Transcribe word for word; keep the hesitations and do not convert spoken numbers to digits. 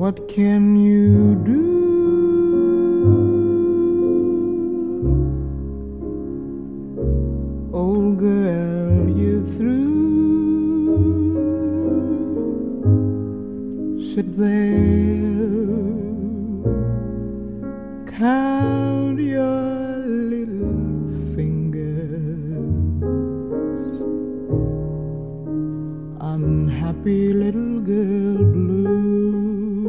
What can you do? Old girl, you're through. Sit there, count your little fingers. Unhappy little girl blue.